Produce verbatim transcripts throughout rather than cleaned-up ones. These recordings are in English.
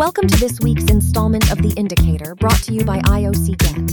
Welcome to this week's installment of The Indicator, brought to you by I O C Get.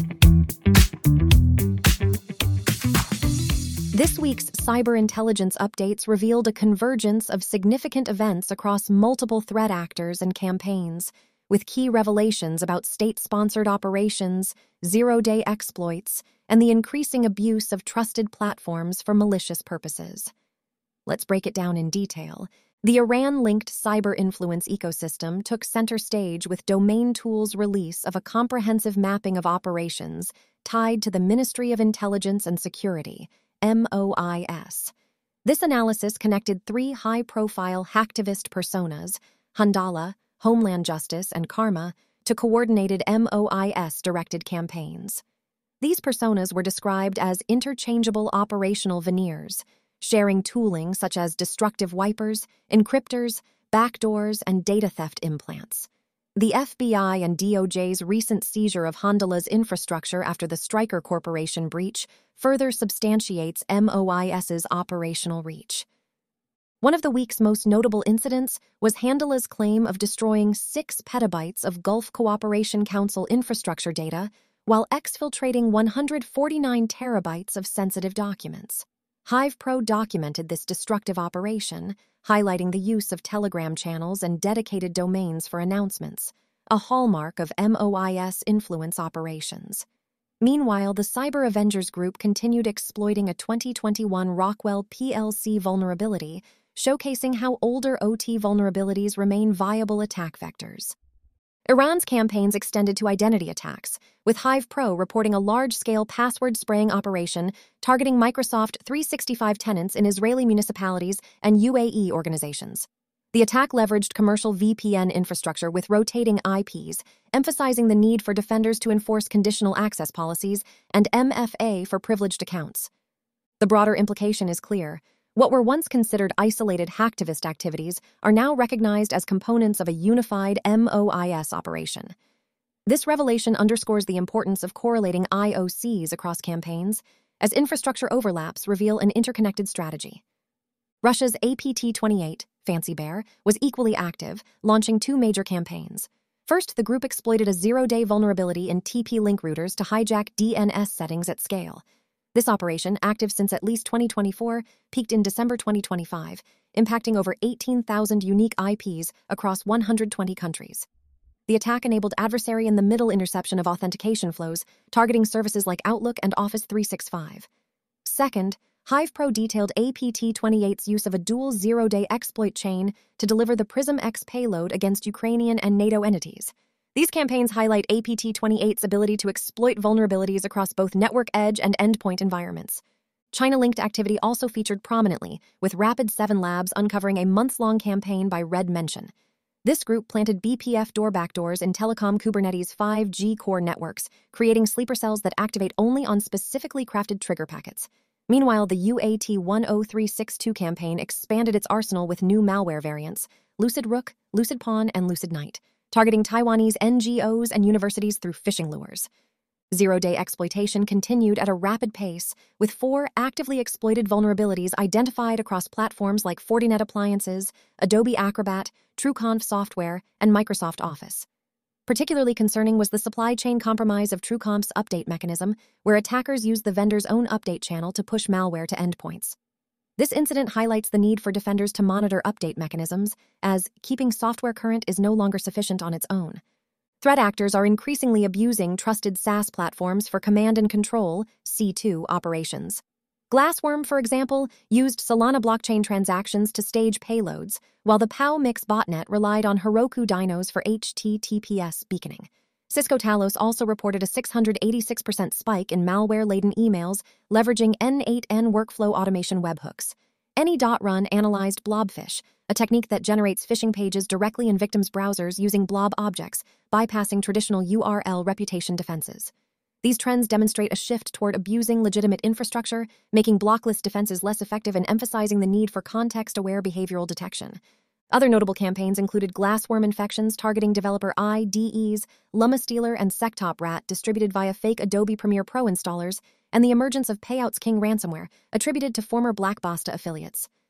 This week's cyber intelligence updates revealed a convergence of significant events across multiple threat actors and campaigns, with key revelations about state-sponsored operations, zero-day exploits, and the increasing abuse of trusted platforms for malicious purposes. Let's break it down in detail. The Iran-linked cyber influence ecosystem took center stage with Domain Tools' release of a comprehensive mapping of operations tied to the Ministry of Intelligence and Security, M O I S. This analysis connected three high-profile hacktivist personas, Handala, Homeland Justice, and Karma, to coordinated M O I S-directed campaigns. These personas were described as interchangeable operational veneers, sharing tooling such as destructive wipers, encryptors, backdoors, and data theft implants. The F B I and D O J's recent seizure of Handala's infrastructure after the Stryker Corporation breach further substantiates M O I S's operational reach. One of the week's most notable incidents was Handala's claim of destroying six petabytes of Gulf Cooperation Council infrastructure data while exfiltrating one hundred forty-nine terabytes of sensitive documents. HivePro documented this destructive operation, highlighting the use of Telegram channels and dedicated domains for announcements, a hallmark of M O I S influence operations. Meanwhile, the Cyber Avengers Group continued exploiting a twenty twenty-one Rockwell P L C vulnerability, showcasing how older O T vulnerabilities remain viable attack vectors. Iran's campaigns extended to identity attacks, with HivePro reporting a large-scale password-spraying operation targeting Microsoft three sixty-five tenants in Israeli municipalities and U A E organizations. The attack leveraged commercial V P N infrastructure with rotating I Ps, emphasizing the need for defenders to enforce conditional access policies and M F A for privileged accounts. The broader implication is clear. What were once considered isolated hacktivist activities are now recognized as components of a unified M O I S operation. This revelation underscores the importance of correlating I O Cs across campaigns, as infrastructure overlaps reveal an interconnected strategy. Russia's A P T twenty-eight, Fancy Bear, was equally active, launching two major campaigns. First, the group exploited a zero-day vulnerability in T P-Link routers to hijack D N S settings at scale. This operation, active since at least twenty twenty-four, peaked in December twenty twenty-five, impacting over eighteen thousand unique I Ps across one hundred twenty countries. The attack enabled adversary-in-the-middle interception of authentication flows, targeting services like Outlook and Office three sixty-five. Second, HivePro detailed A P T twenty-eight's use of a dual zero-day exploit chain to deliver the Prism X payload against Ukrainian and NATO entities. These campaigns highlight A P T twenty-eight's ability to exploit vulnerabilities across both network edge and endpoint environments. China-linked activity also featured prominently, with Rapid seven Labs uncovering a months-long campaign by Red Mention. This group planted B P F door backdoors in Telecom Kubernetes five G core networks, creating sleeper cells that activate only on specifically crafted trigger packets. Meanwhile, the U A T one oh three six two campaign expanded its arsenal with new malware variants, Lucid Rook, Lucid Pawn, and Lucid Knight, targeting Taiwanese N G Os and universities through phishing lures. Zero-day exploitation continued at a rapid pace, with four actively exploited vulnerabilities identified across platforms like Fortinet Appliances, Adobe Acrobat, TrueConf Software, and Microsoft Office. Particularly concerning was the supply chain compromise of TrueConf's update mechanism, where attackers used the vendor's own update channel to push malware to endpoints. This incident highlights the need for defenders to monitor update mechanisms, as keeping software current is no longer sufficient on its own. Threat actors are increasingly abusing trusted SaaS platforms for command and control C two operations. Glassworm, for example, used Solana blockchain transactions to stage payloads, while the P O W Mix botnet relied on Heroku dynos for H T T P S beaconing. Cisco Talos also reported a six hundred eighty-six percent spike in malware-laden emails leveraging N eight N workflow automation webhooks. Any.Run analyzed blobfish, a technique that generates phishing pages directly in victims' browsers using blob objects, bypassing traditional U R L reputation defenses. These trends demonstrate a shift toward abusing legitimate infrastructure, making blocklist defenses less effective and emphasizing the need for context-aware behavioral detection. Other notable campaigns included glassworm infections targeting developer I D Es, LumaStealer, and SecTopRat distributed via fake Adobe Premiere Pro installers, and the emergence of Payouts King ransomware, attributed to former Black Basta affiliates.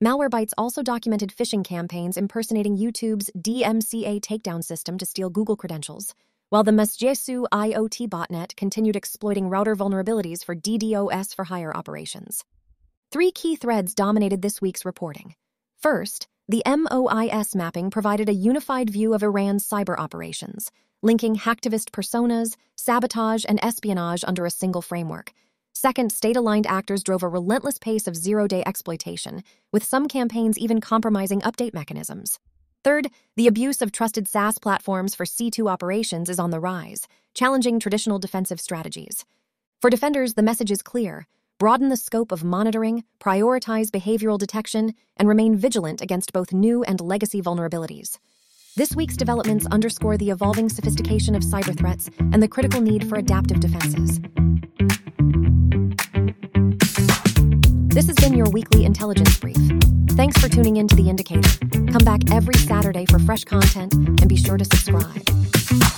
Malwarebytes also documented phishing campaigns impersonating YouTube's D M C A takedown system to steal Google credentials, while the Mesjesu IoT botnet continued exploiting router vulnerabilities for DDoS for hire operations. Three key threads dominated this week's reporting. First, the MOIS mapping provided a unified view of Iran's cyber operations, linking hacktivist personas, sabotage, and espionage under a single framework. Second, state-aligned actors drove a relentless pace of zero-day exploitation, with some campaigns even compromising update mechanisms. Third, the abuse of trusted SaaS platforms for C two operations is on the rise, challenging traditional defensive strategies. For defenders, the message is clear: broaden the scope of monitoring, prioritize behavioral detection, and remain vigilant against both new and legacy vulnerabilities. This week's developments underscore the evolving sophistication of cyber threats and the critical need for adaptive defenses. This has been your weekly intelligence brief. Thanks for tuning in to The Indicator. Come back every Saturday for fresh content and be sure to subscribe.